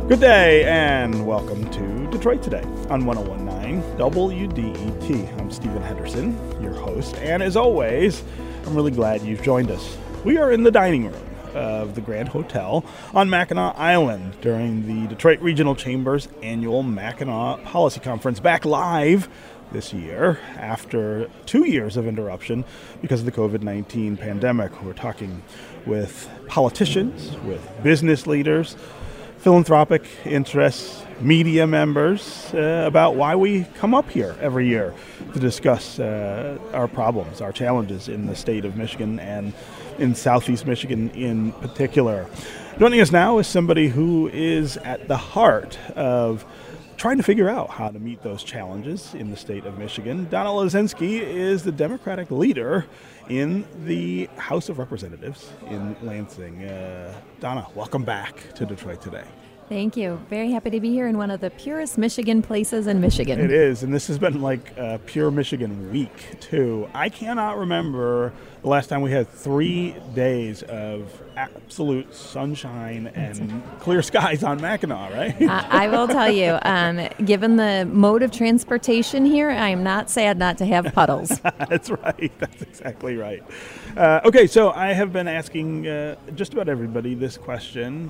Good day and welcome to Detroit Today on 101.9 WDET. I'm Stephen Henderson, your host, and as always, I'm really glad you've joined us. We are in the dining room of the Grand Hotel on Mackinac Island during the Detroit Regional Chamber's annual Mackinac Policy Conference, back live this year after 2 years of interruption because of the COVID-19 pandemic. We're talking with politicians, with business leaders, philanthropic interests, media members about why we come up here every year to discuss our problems, our challenges in the state of Michigan and in Southeast Michigan in particular. Joining us now is somebody who is at the heart of trying to figure out how to meet those challenges in the state of Michigan. Donna Lazinski is the Democratic leader in the House of Representatives in Lansing. Donna, welcome back to Detroit Today. Thank you. Very happy to be here in one of the purest Michigan places in Michigan. It is, and this has been like a pure Michigan week, too. I cannot remember the last time we had 3 days of absolute sunshine and clear skies on Mackinac, right? I will tell you, given the mode of transportation here, I am not sad not to have puddles. That's right. That's exactly right. Okay, so I have been asking just about everybody this question.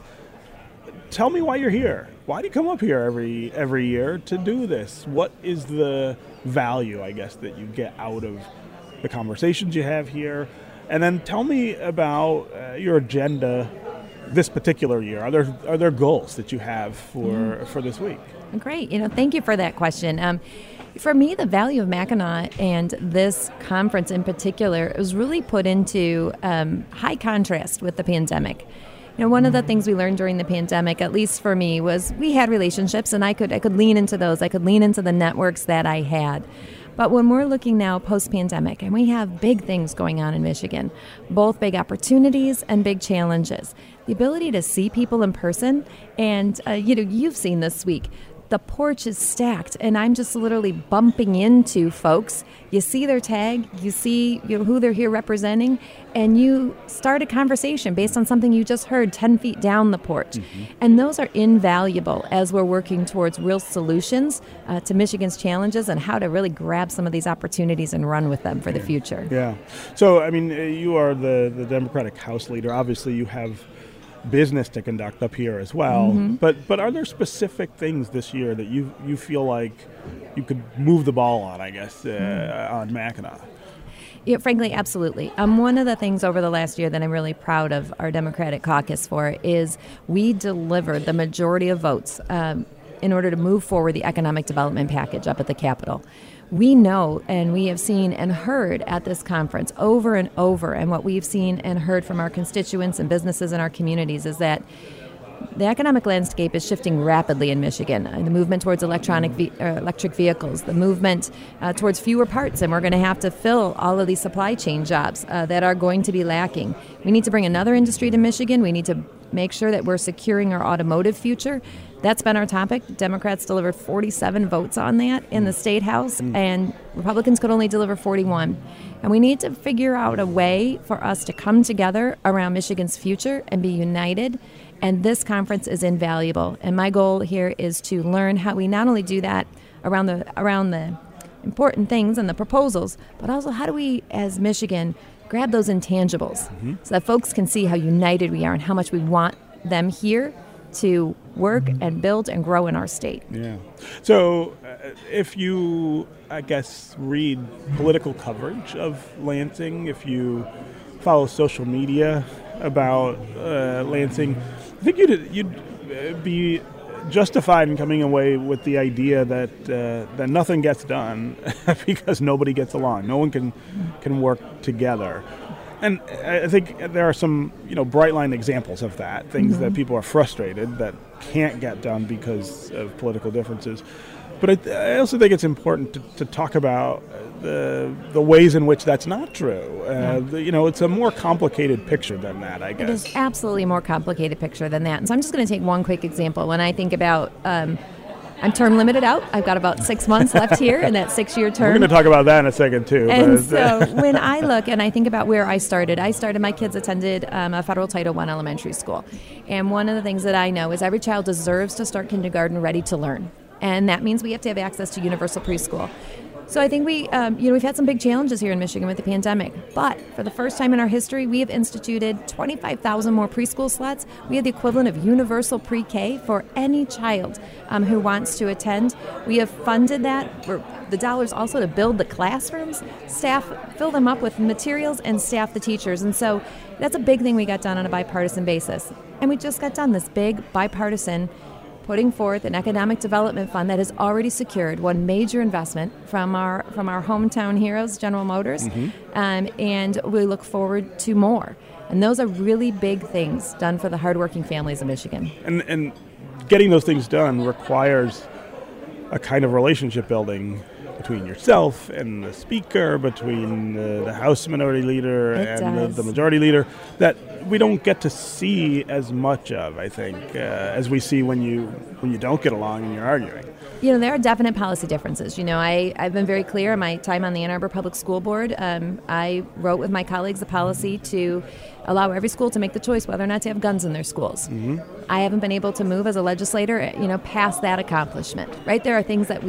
Tell me why you're here. Why do you come up here every year to do this? What is the value, I guess, that you get out of the conversations you have here? And then tell me about your agenda this particular year. Are there goals that you have for this week? Great. Thank you for that question. For me, the value of Mackinac and this conference in particular was really put into high contrast with the pandemic. One of the things we learned during the pandemic, at least for me, was we had relationships, and I could lean into those. I could lean into the networks that I had. But when we're looking now post-pandemic, and we have big things going on in Michigan, both big opportunities and big challenges, the ability to see people in person, and you've seen this week, the porch is stacked, and I'm just literally bumping into folks. You see their tag, you see who they're here representing, and you start a conversation based on something you just heard 10 feet down the porch. Mm-hmm. And those are invaluable as we're working towards real solutions to Michigan's challenges and how to really grab some of these opportunities and run with them for the future. Yeah. So, you are the Democratic House leader. Obviously, you have business to conduct up here as well. Mm-hmm. But are there specific things this year that you feel like you could move the ball on, I guess, on Mackinac? Yeah, frankly, absolutely. One of the things over the last year that I'm really proud of our Democratic caucus for is we delivered the majority of votes in order to move forward the economic development package up at the Capitol. We know, and we have seen and heard at this conference over and over, and what we've seen and heard from our constituents and businesses in our communities is that the economic landscape is shifting rapidly in Michigan. The movement towards electric vehicles, the movement towards fewer parts, and we're going to have to fill all of these supply chain jobs that are going to be lacking. We need to bring another industry to Michigan. We need to make sure that we're securing our automotive future. That's been our topic. Democrats delivered 47 votes on that in the State House, and Republicans could only deliver 41. And we need to figure out a way for us to come together around Michigan's future and be united. And this conference is invaluable. And my goal here is to learn how we not only do that around the important things and the proposals, but also how do we, as Michigan, grab those intangibles so that folks can see how united we are and how much we want them here to work and build and grow in our state. Yeah. So if you, I guess, read political coverage of Lansing, if you follow social media about Lansing, I think you'd be justified in coming away with the idea that nothing gets done because nobody gets along. No one can work together. And I think there are some, bright line examples of that, things that people are frustrated that can't get done because of political differences. But I also think it's important to talk about the ways in which that's not true. It's a more complicated picture than that, I guess. It is absolutely a more complicated picture than that. And so I'm just going to take one quick example. When I think about I'm term limited out. I've got about 6 months left here in that 6-year term. We're going to talk about that in a second, too. And so when I look and I think about where I started, my kids attended a federal Title I elementary school. And one of the things that I know is every child deserves to start kindergarten ready to learn. And that means we have to have access to universal preschool. So I think we've had some big challenges here in Michigan with the pandemic, but for the first time in our history, we have instituted 25,000 more preschool slots. We have the equivalent of universal pre-K for any child who wants to attend. We have funded that. The dollars also to build the classrooms, fill them up with materials, and staff the teachers. And so that's a big thing we got done on a bipartisan basis. And we just got done this big bipartisan putting forth an economic development fund that has already secured one major investment from our hometown heroes, General Motors, and we look forward to more. And those are really big things done for the hardworking families of Michigan. And getting those things done requires a kind of relationship building between yourself and the speaker, between the House Minority Leader and the Majority Leader, that we don't get to see as much of, I think, as we see when you don't get along and you're arguing. There are definite policy differences. I've been very clear in my time on the Ann Arbor Public School Board. I wrote with my colleagues a policy to allow every school to make the choice whether or not to have guns in their schools. I haven't been able to move as a legislator, past that accomplishment. Right? There are things that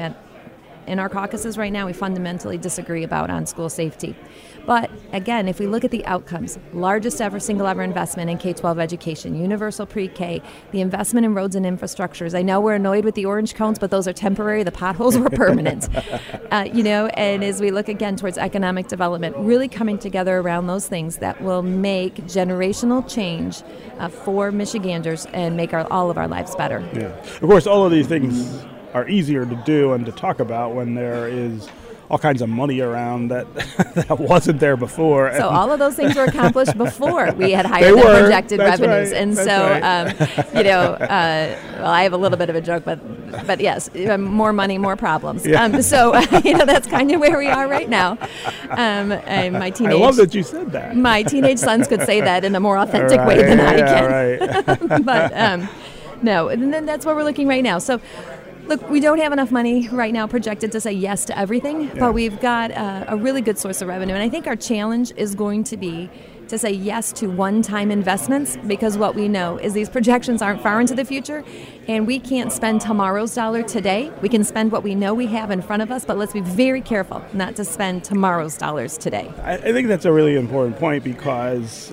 in our caucuses right now, we fundamentally disagree about on school safety. But again, if we look at the outcomes, largest single ever investment in K-12 education, universal pre-K, the investment in roads and infrastructures. I know we're annoyed with the orange cones, but those are temporary. The potholes were permanent. And as we look again towards economic development, really coming together around those things that will make generational change for Michiganders and make all of our lives better. Yeah. Of course, all of these things are easier to do and to talk about when there is all kinds of money around that wasn't there before. So all of those things were accomplished before we had higher than projected revenues. Right. And That's so, right. Well, I have a little bit of a joke, but yes, more money, more problems. Yeah. That's kind of where we are right now. And my I love that you said that. My teenage sons could say that in a more authentic way than I can. Right. But no, and then that's what we're looking right now. So. Look, we don't have enough money right now projected to say yes to everything, but we've got a really good source of revenue. And I think our challenge is going to be to say yes to one-time investments, because what we know is these projections aren't far into the future, and we can't spend tomorrow's dollar today. We can spend what we know we have in front of us, but let's be very careful not to spend tomorrow's dollars today. I think that's a really important point because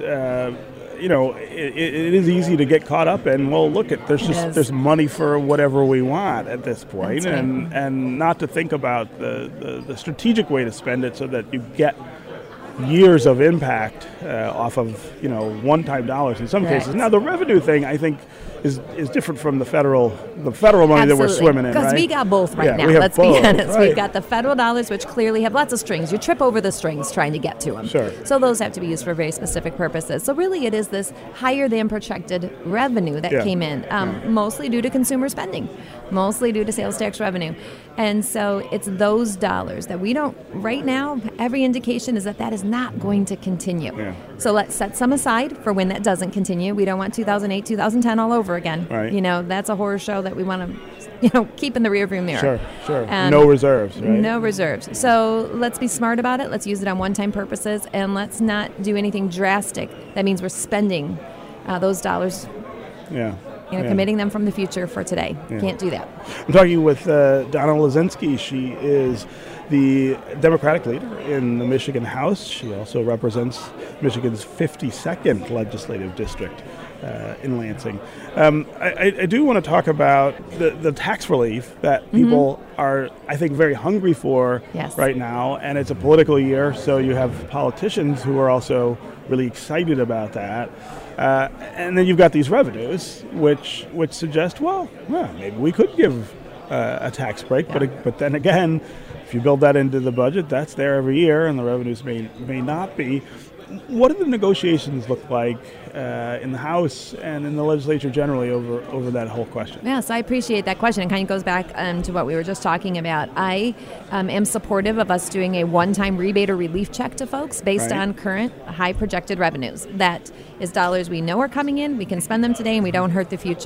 it is easy to get caught up in, well, look, there's money for whatever we want at this point, right. and not to think about the strategic way to spend it so that you get years of impact off of one-time dollars in some cases. Now the revenue thing, I think, is different from the federal money Absolutely. that we're swimming in, because right? we got both right now. Let's be honest. We've got the federal dollars, which clearly have lots of strings. You trip over the strings trying to get to them. Sure. So those have to be used for very specific purposes. So really, it is this higher than projected revenue that came in, mostly due to consumer spending, mostly due to sales tax revenue, and so it's those dollars that we don't. Right now, every indication is that is not going to continue. Yeah. So let's set some aside for when that doesn't continue. We don't want 2008, 2010 all over again. Right. That's a horror show that we want to, keep in the rearview mirror. Sure. No reserves, right? No reserves. So let's be smart about it. Let's use it on one-time purposes, and let's not do anything drastic. That means we're spending those dollars. Yeah. Committing them from the future for today. Yeah. Can't do that. I'm talking with Donna Lazinski. She is the Democratic leader in the Michigan House. She also represents Michigan's 52nd legislative district in Lansing. I do want to talk about the tax relief that people are, I think, very hungry for right now. And it's a political year, so you have politicians who are also really excited about that. And then you've got these revenues, which suggest, well, maybe we could give a tax break. Yeah. But then again, if you build that into the budget, that's there every year, and the revenues may not be. What do the negotiations look like in the House and in the legislature generally over that whole question? Yes, I appreciate that question. It kind of goes back to what we were just talking about. I am supportive of us doing a one-time rebate or relief check to folks based on current high projected revenues. That is dollars we know are coming in, we can spend them today, and we don't hurt the future.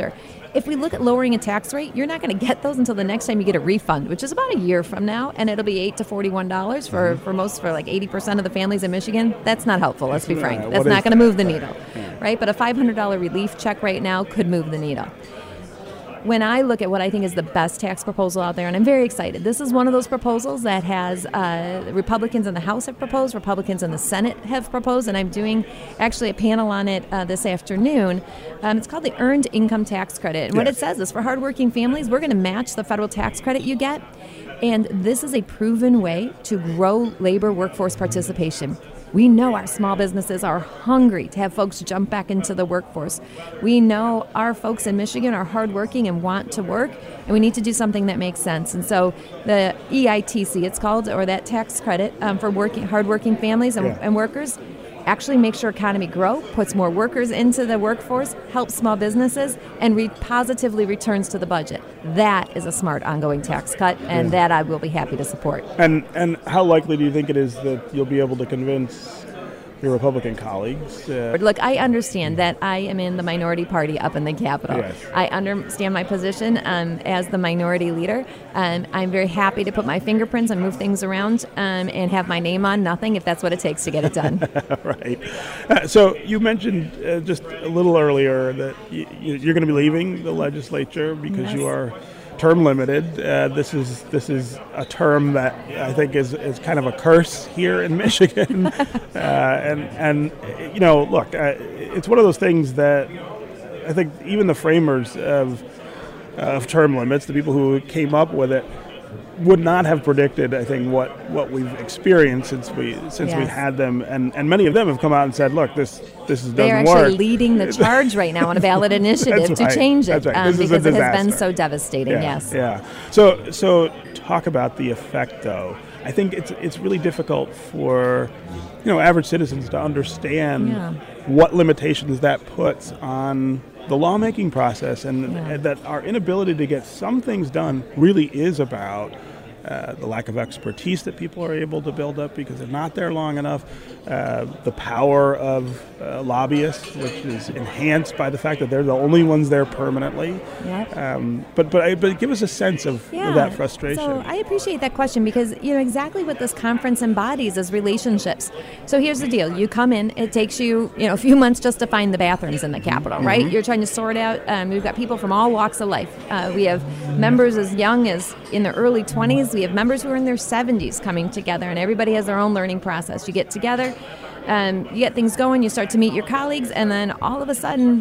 If we look at lowering a tax rate, you're not going to get those until the next time you get a refund, which is about a year from now, and it'll be $8 to $41 for like 80% of the families in Michigan. That's not helpful, let's be frank. That's not going to move the needle, right? But a $500 relief check right now could move the needle. When I look at what I think is the best tax proposal out there, and I'm very excited, this is one of those proposals that has Republicans in the House have proposed, Republicans in the Senate have proposed, and I'm doing actually a panel on it this afternoon. It's called the Earned Income Tax Credit. And what it says is for hardworking families, we're going to match the federal tax credit you get. And this is a proven way to grow labor workforce participation. We know our small businesses are hungry to have folks jump back into the workforce. We know our folks in Michigan are hardworking and want to work, and we need to do something that makes sense. And so the EITC, it's called, or that tax credit for hardworking families and workers, actually makes our economy grow, puts more workers into the workforce, helps small businesses, and positively returns to the budget. That is a smart ongoing tax cut, and that I will be happy to support. And how likely do you think it is that you'll be able to convince your Republican colleagues? Look, I understand that I am in the minority party up in the Capitol. Yes. I understand my position as the minority leader. I'm very happy to put my fingerprints and move things around and have my name on nothing if that's what it takes to get it done. Right. So you mentioned just a little earlier that you're going to be leaving the legislature because you are term limited. This is a term that I think is kind of a curse here in Michigan. And you know, look, it's one of those things that I think even the framers of term limits, the people who came up with it, would not have predicted, I think, what we've experienced since we had them, and many of them have come out and said, "Look, this doesn't work." They're actually leading the charge right now on a ballot initiative to change it because it has been so devastating. Yeah. So talk about the effect, though. I think it's really difficult for average citizens to understand what limitations that puts on the lawmaking process, and that our inability to get some things done really is about the lack of expertise that people are able to build up because they're not there long enough, the power of lobbyists, which is enhanced by the fact that they're the only ones there permanently. But give us a sense of that frustration. So I appreciate that question because exactly what this conference embodies is relationships. So here's the deal: you come in, it takes you a few months just to find the bathrooms in the Capitol, right? You're trying to sort out. We've got people from all walks of life. We have members as young as in their early 20s. We have members who are in their 70s coming together, and everybody has their own learning process. You get together, you get things going, you start to meet your colleagues, and then all of a sudden,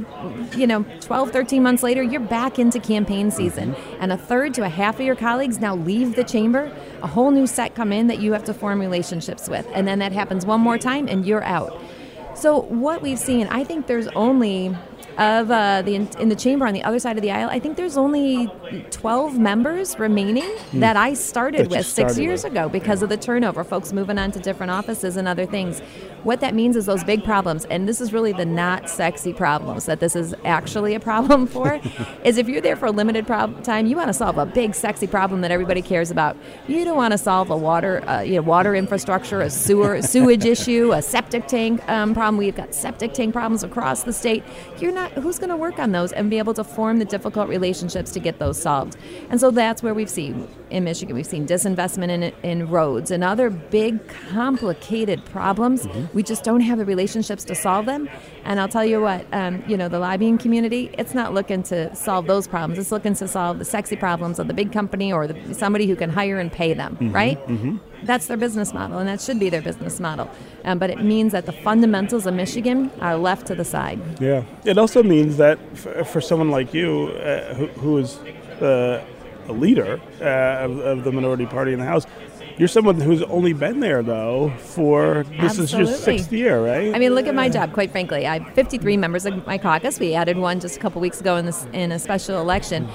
12, 13 months later, you're back into campaign season. And a third to a half of your colleagues now leave the chamber, a whole new set come in that you have to form relationships with. And then that happens one more time, and you're out. So what we've seen, I think there's only... in the chamber on the other side of the aisle, I think there's only 12 members remaining that I started with 6 years ago because of the turnover, folks moving on to different offices and other things. What that means is those big problems, and this is really the not sexy problems that this is actually a problem for, is if you're there for a limited time, you want to solve a big sexy problem that everybody cares about. You don't want to solve a water infrastructure, a sewage issue, a septic tank problem. We've got septic tank problems across the state. Who's going to work on those and be able to form the difficult relationships to get those solved? And so that's where we've seen in Michigan, we've seen disinvestment in roads and other big, complicated problems. We just don't have the relationships to solve them. And I'll tell you what, the lobbying community, it's not looking to solve those problems. It's looking to solve the sexy problems of the big company or somebody who can hire and pay them, right? That's their business model, and that should be their business model. But it means that the fundamentals of Michigan are left to the side. Yeah. It also means that for someone like you, who is a leader of the minority party in the House, you're someone who's only been there, though, this is your 6th year, right? I mean, look at my job, quite frankly. I have 53 members of my caucus. We added one just a couple weeks ago in a special election.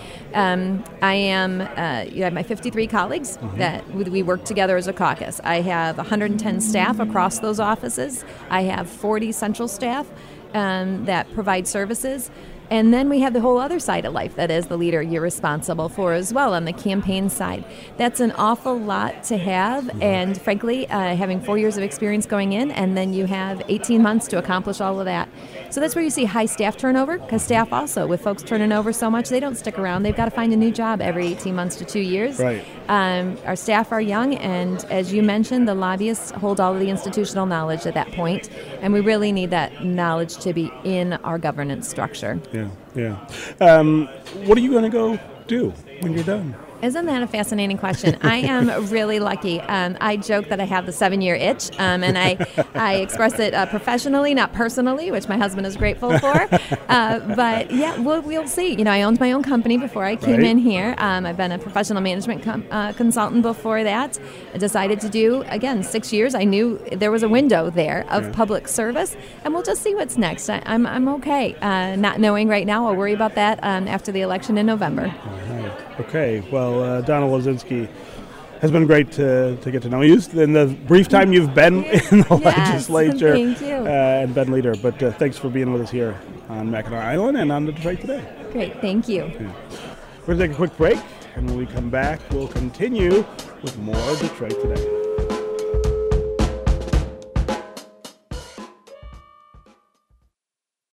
I have my 53 colleagues that we work together as a caucus. I have 110 staff across those offices. I have 40 central staff that provide services. And then we have the whole other side of life, that is the leader you're responsible for as well on the campaign side. That's an awful lot to have, and frankly, having 4 years of experience going in, and then you have 18 months to accomplish all of that. So that's where you see high staff turnover, because staff also, with folks turning over so much, they don't stick around. They've got to find a new job every 18 months to 2 years. Right. Our staff are young, and as you mentioned, the lobbyists hold all of the institutional knowledge at that point, and we really need that knowledge to be in our governance structure. Yeah. What are you going to go do when you're done? Isn't that a fascinating question? I am really lucky. I joke that I have the 7-year itch, and I express it professionally, not personally, which my husband is grateful for. But yeah, we'll see. You know, I owned my own company before I came in here. I've been a professional management consultant before that. I decided to do, again, 6 years. I knew there was a window there of public service, and we'll just see what's next. I'm okay. Not knowing right now. I'll worry about that after the election in November. Okay, well, Donna Lozinski, has been great to get to know you in the brief time you've been in the legislature. Thank you. And been leader. But thanks for being with us here on Mackinac Island and on Detroit Today. Great, thank you. Yeah. We're going to take a quick break, and when we come back, we'll continue with more Detroit Today.